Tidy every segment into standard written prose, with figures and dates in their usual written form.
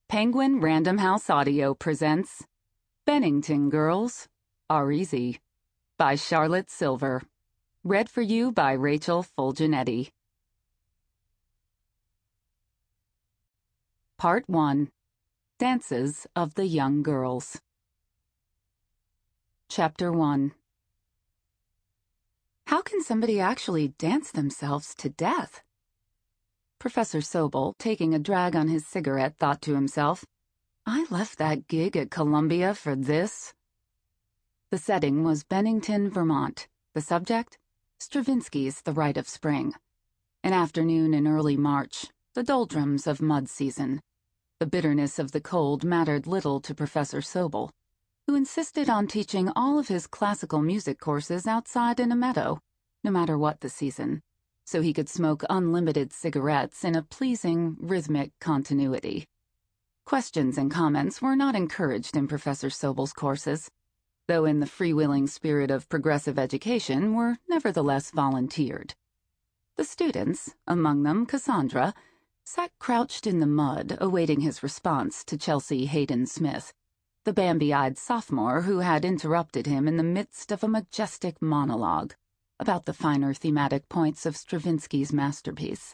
Penguin Random House Audio presents Bennington Girls Are Easy by Charlotte Silver. Read for you by Rachel Fulginetti. Part 1. Dances of the Young Girls. Chapter 1. How can somebody actually dance themselves to death? Professor Sobel, taking a drag on his cigarette, thought to himself, I left that gig at Columbia for this. The setting was Bennington, Vermont. The subject? Stravinsky's The Rite of Spring. An afternoon in early March, the doldrums of mud season. The bitterness of the cold mattered little to Professor Sobel, who insisted on teaching all of his classical music courses outside in a meadow, no matter what the season, so he could smoke unlimited cigarettes in a pleasing, rhythmic continuity. Questions and comments were not encouraged in Professor Sobel's courses, though in the freewheeling spirit of progressive education were nevertheless volunteered. The students, among them Cassandra, sat crouched in the mud awaiting his response to Chelsea Hayden Smith, the Bambi-eyed sophomore who had interrupted him in the midst of a majestic monologue about the finer thematic points of Stravinsky's masterpiece.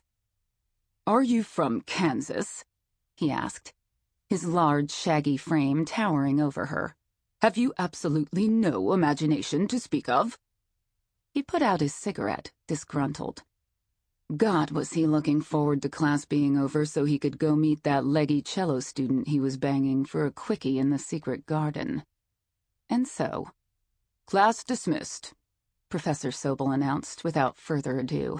"Are you from Kansas?" he asked, his large, shaggy frame towering over her. "Have you absolutely no imagination to speak of?" He put out his cigarette, disgruntled. God, was he looking forward to class being over so he could go meet that leggy cello student he was banging for a quickie in the secret garden. And so, "Class dismissed," Professor Sobel announced without further ado.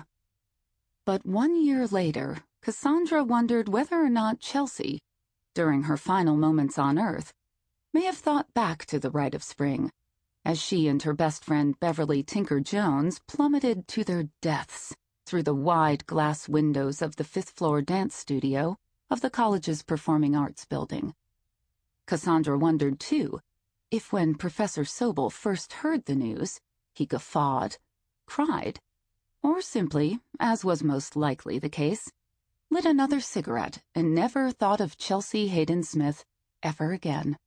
But 1 year later, Cassandra wondered whether or not Chelsea, during her final moments on Earth, may have thought back to the Rite of Spring, as she and her best friend Beverly Tinker Jones plummeted to their deaths through the wide glass windows of the fifth-floor dance studio of the college's Performing Arts building. Cassandra wondered, too, if when Professor Sobel first heard the news, he guffawed, cried, or simply, as was most likely the case, lit another cigarette and never thought of Chelsea Hayden Smith ever again.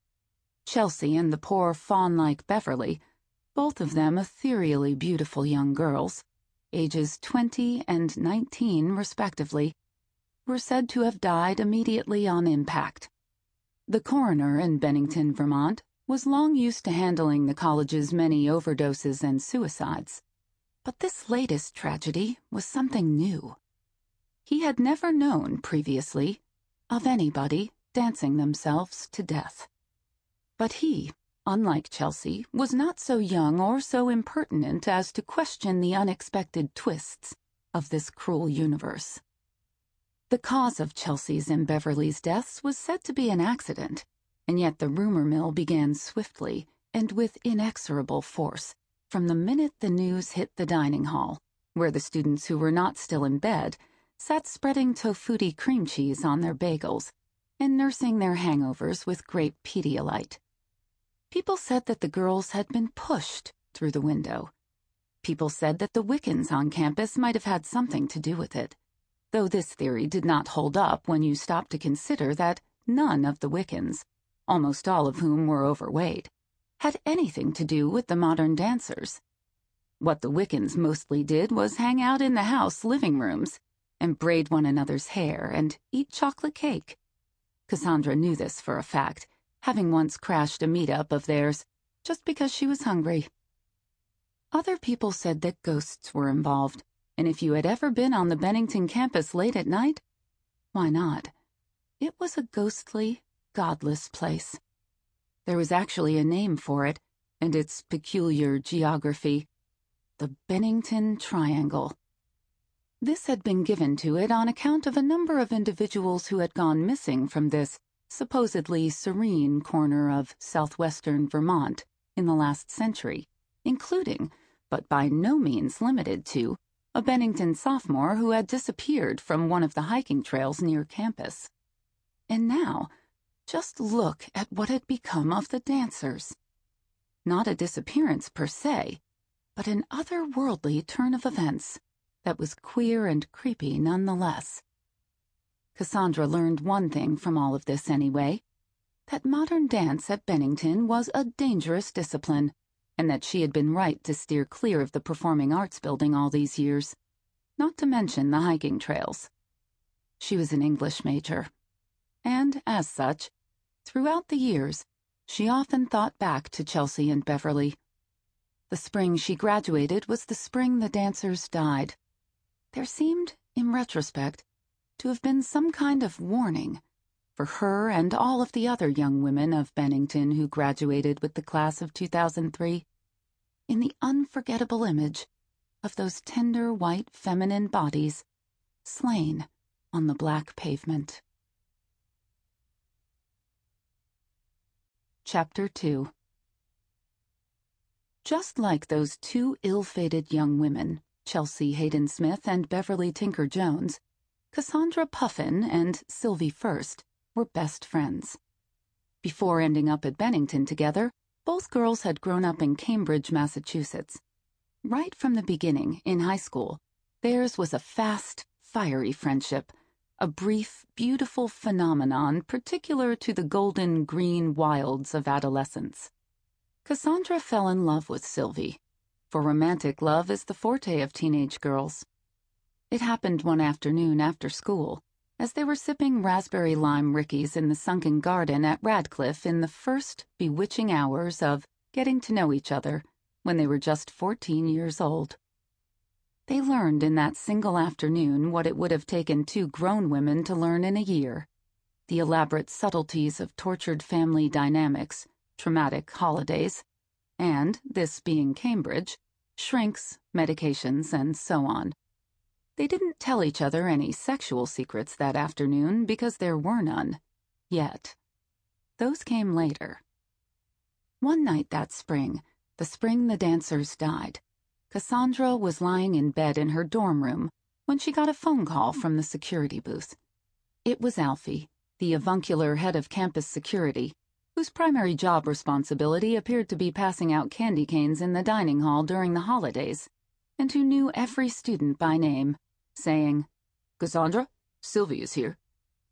Chelsea and the poor fawn-like Beverly, both of them ethereally beautiful young girls, ages 20 and 19 respectively, were said to have died immediately on impact. The coroner in Bennington, Vermont, was long used to handling the college's many overdoses and suicides, but this latest tragedy was something new. He had never known previously of anybody dancing themselves to death. But he, unlike Chelsea, was not so young or so impertinent as to question the unexpected twists of this cruel universe. The cause of Chelsea's and Beverly's deaths was said to be an accident, and yet the rumor mill began swiftly and with inexorable force from the minute the news hit the dining hall, where the students who were not still in bed sat spreading tofutti cream cheese on their bagels and nursing their hangovers with grape Pedialyte. People said that the girls had been pushed through the window. People said that the Wiccans on campus might have had something to do with it, though this theory did not hold up when you stopped to consider that none of the Wiccans, almost all of whom were overweight, had anything to do with the modern dancers. What the Wiccans mostly did was hang out in the house living rooms and braid one another's hair and eat chocolate cake. Cassandra knew this for a fact, having once crashed a meet-up of theirs just because she was hungry. Other people said that ghosts were involved, and if you had ever been on the Bennington campus late at night, why not? It was a ghostly, godless place. There was actually a name for it, and its peculiar geography: the Bennington Triangle. This had been given to it on account of a number of individuals who had gone missing from this supposedly serene corner of southwestern Vermont in the last century, including, but by no means limited to, a Bennington sophomore who had disappeared from one of the hiking trails near campus. And now, just look at what had become of the dancers. Not a disappearance per se, but an otherworldly turn of events that was queer and creepy nonetheless. Cassandra learned one thing from all of this anyway, that modern dance at Bennington was a dangerous discipline, and that she had been right to steer clear of the Performing Arts Building all these years, not to mention the hiking trails. She was an English major, and as such, throughout the years, she often thought back to Chelsea and Beverly. The spring she graduated was the spring the dancers died. There seemed, in retrospect, to have been some kind of warning for her and all of the other young women of Bennington who graduated with the class of 2003, in the unforgettable image of those tender white feminine bodies slain on the black pavement. Chapter 2. Just like those two ill-fated young women, Chelsea Hayden-Smith and Beverly Tinker Jones, Cassandra Puffin and Sylvie First were best friends. Before ending up at Bennington together, both girls had grown up in Cambridge, Massachusetts. Right from the beginning, in high school, theirs was a fast, fiery friendship, a brief, beautiful phenomenon particular to the golden green wilds of adolescence. Cassandra fell in love with Sylvie, for romantic love is the forte of teenage girls. It happened one afternoon after school, as they were sipping raspberry lime rickeys in the sunken garden at Radcliffe in the first bewitching hours of getting to know each other when they were just 14 years old. They learned in that single afternoon what it would have taken two grown women to learn in a year: the elaborate subtleties of tortured family dynamics, traumatic holidays, and, this being Cambridge, shrinks, medications, and so on. They didn't tell each other any sexual secrets that afternoon because there were none, yet. Those came later. One night that spring, the spring the dancers died, Cassandra was lying in bed in her dorm room when she got a phone call from the security booth. It was Alfie, the avuncular head of campus security, whose primary job responsibility appeared to be passing out candy canes in the dining hall during the holidays, and who knew every student by name, saying, "Cassandra, Sylvie is here."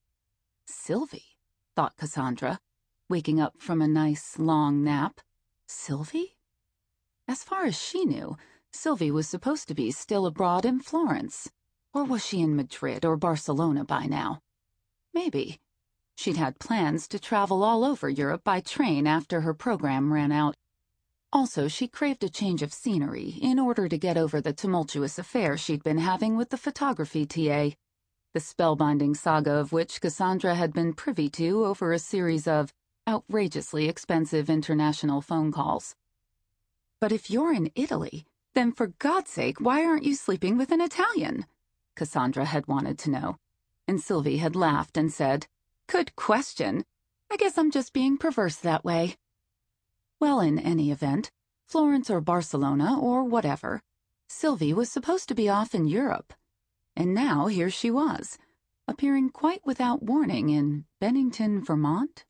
Sylvie, thought Cassandra, waking up from a nice, long nap. Sylvie? As far as she knew, Sylvie was supposed to be still abroad in Florence. Or was she in Madrid or Barcelona by now? Maybe. She'd had plans to travel all over Europe by train after her program ran out. Also, she craved a change of scenery in order to get over the tumultuous affair she'd been having with the photography TA, the spellbinding saga of which Cassandra had been privy to over a series of outrageously expensive international phone calls. "But if you're in Italy, then for God's sake, why aren't you sleeping with an Italian?" Cassandra had wanted to know, and Sylvie had laughed and said, "Good question. I guess I'm just being perverse that way." Well, in any event, Florence or Barcelona or whatever, Sylvie was supposed to be off in Europe, and now here she was, appearing quite without warning in Bennington, Vermont.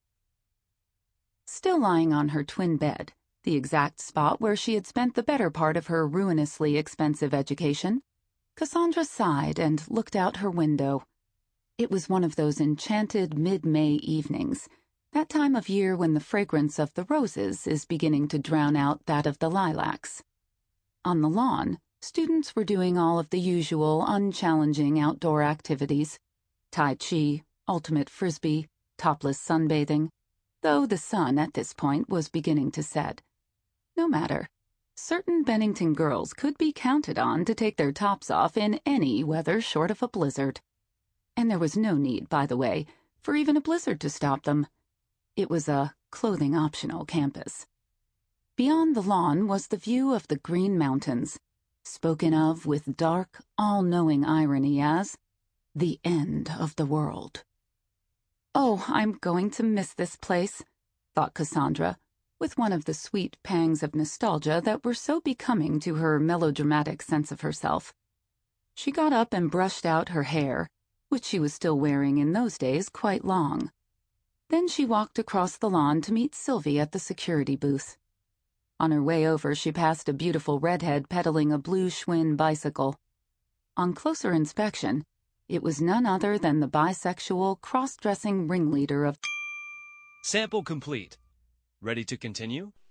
Still lying on her twin bed, the exact spot where she had spent the better part of her ruinously expensive education, Cassandra sighed and looked out her window. It was one of those enchanted mid-May evenings, that time of year when the fragrance of the roses is beginning to drown out that of the lilacs. On the lawn, students were doing all of the usual unchallenging outdoor activities: Tai Chi, ultimate frisbee, topless sunbathing, though the sun at this point was beginning to set. No matter. Certain Bennington girls could be counted on to take their tops off in any weather short of a blizzard. And there was no need, by the way, for even a blizzard to stop them. It was a clothing-optional campus. Beyond the lawn was the view of the Green Mountains, spoken of with dark, all-knowing irony as the end of the world. "Oh, I'm going to miss this place," thought Cassandra, with one of the sweet pangs of nostalgia that were so becoming to her melodramatic sense of herself. She got up and brushed out her hair, which she was still wearing in those days quite long. Then she walked across the lawn to meet Sylvie at the security booth. On her way over, she passed a beautiful redhead pedaling a blue Schwinn bicycle. On closer inspection, It was none other than the bisexual, cross-dressing ringleader of... Sample complete. Ready to continue?